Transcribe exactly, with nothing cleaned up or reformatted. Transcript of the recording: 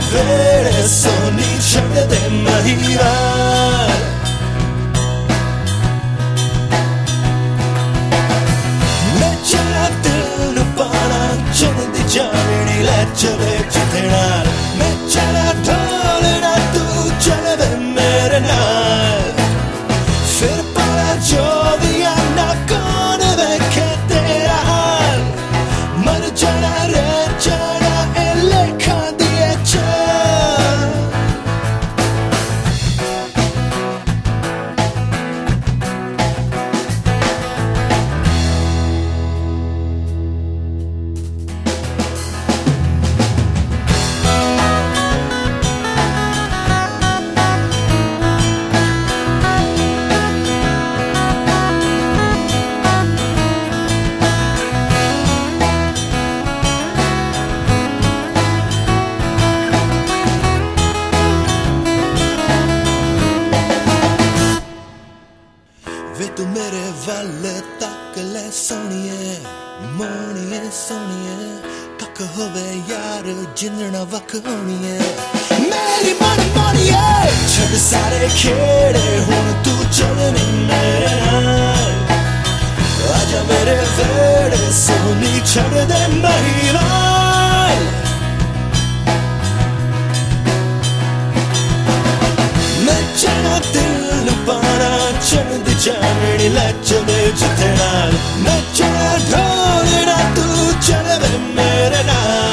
ਵੇੜੇ ਸੋਨੀ ਛੱਡਦੇ ਮਹੀਰਾ ਮੈਂ ਚਲਾ ਦਿਲ ਨੂੰ ਪਾਣਾ ਚੰਦੀ ਜਾਣੀ ਲੈ ਚਲੇ ਜਿੱਥੇ ਨਾਲ ਮੈਂ ਚਲਾ ਢੋਲਣਾ ਤੂੰ ਚੱਲਵੇ ਮੇਰੇ ਨਾਲ ਫਿਰ ਪਾਲਾ ਜੋ ਵੀ ਨਾ ਕੌਣ ਵੇਖੇ ਤੇਰਾ ਹਾਲ ਮਰ ਜਾਣਾ ਰਹਿ ਜਾਣਾ ਇਹ ਲੇਖਾਂ ਦੀ ਇਹ ਚਾਲ ਵੇ ਤੂੰ ਮੇਰੇ ਵੱਲ ਤੱਕ ਲੈ ਸੋਹਣੀਏ ਮੋਹਣੀਏ ਸੋਹਣੀਏ ਕੱਖ ਹੋਵੇ ਯਾਰ ਜਿੰਦਣਾ ਵੱਖ ਹੋਣੀਏ ਮੇਰੀ ਮਨ ਮੋਹਣੀਏ ਛੱਡ ਸਾਰੇ ਖੇੜੇ ਹੁਣ ਤੂੰ ਚੱਲਣੀ ਮੇਰੇ ਨਾਲ ਆਜਾ ਮੇਰੇ ਵੇੜੇ ਸੋਹਣੀ ਛੱਡਦੇ ਮਹੀਵਾਲ ਮੈਂ ਚੰਗਾ ਦਿਲ ਨੂੰ ਪਾਣਾ ਚੰਦੀ ਜਾਣੀ ਲੈ ਚਲੇ ਜਿੱਥੇ ਨਾਲ ਮੈਂ ਚੰਗਾ ਢੋਲਣਾ ਤੂੰ ਚੱਲਵੇ ਮੇਰੇ ਨਾਲ